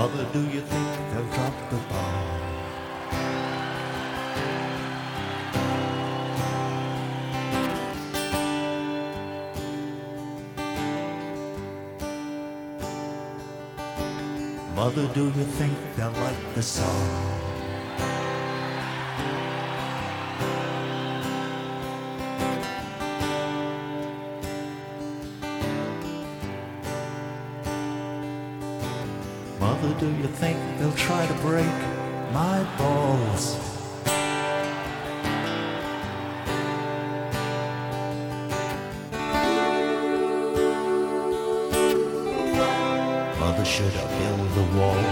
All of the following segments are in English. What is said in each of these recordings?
Mother, do you think they'll drop the bomb? Mother, do you think they'll like the song? Mother, do you think they'll try to break my balls? Mother, should I build a wall?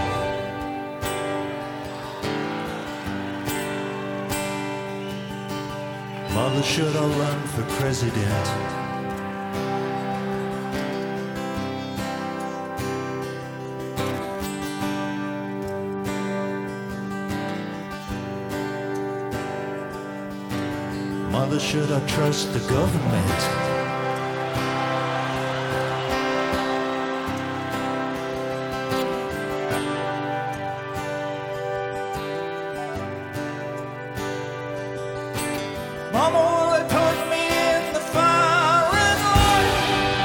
Mother, should I run for president? Mother, should I trust the government? Mama, will they put me in the firing line?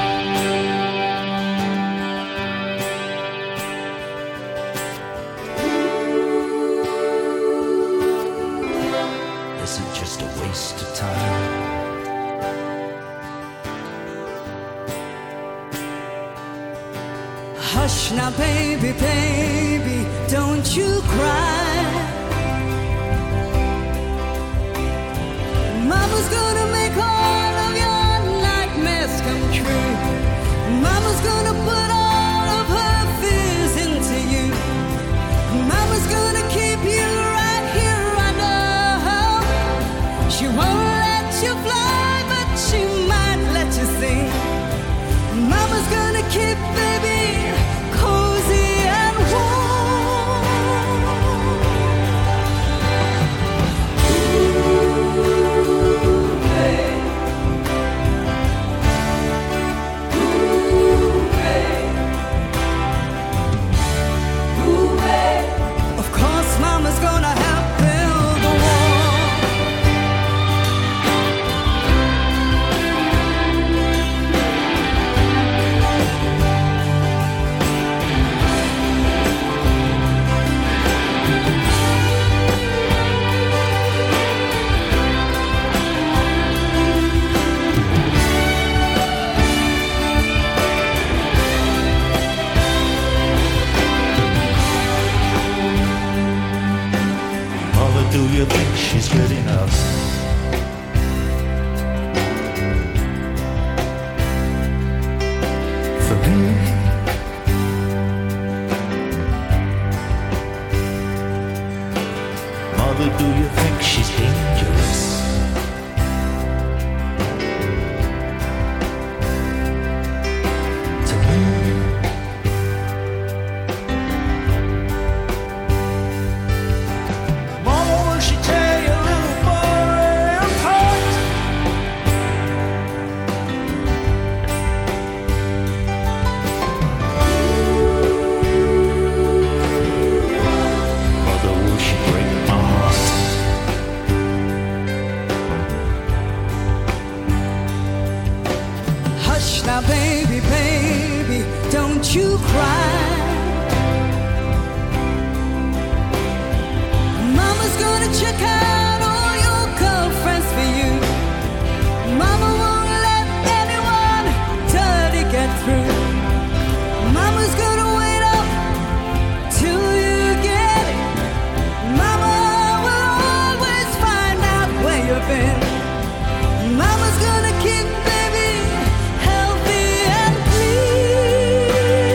Is it just a waste of time? Hush now, baby, baby, don't you cry. Mama's gonna make all of your nightmares come true. Mama's gonna put all of her fears into you. Mama's gonna keep you right here under her. She won't let you fly, but she might let you sing. Mama's gonna keep baby cozy and warm. Of course, Mama's gonna help build the wall. Mother, do you think she's good enough? For me? Mother, do you think she's dangerous? To me? Mama, will she tear your little boy apart? Mother, will she break my heart? Hush now, baby, baby, don't you cry. Mama's gonna check out all your girlfriends for you. Mama won't let anyone dirty get through. Mama's gonna wait up till you get it. Mama will always find out where you've been. Mama's gonna keep baby healthy and clean.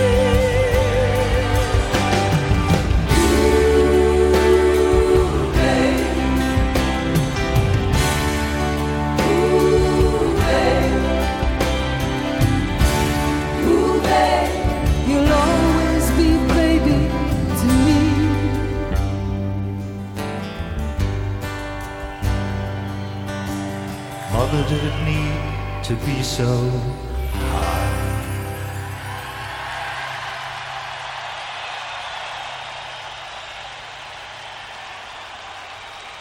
You'll always be baby to me. Mother, did it need to be so?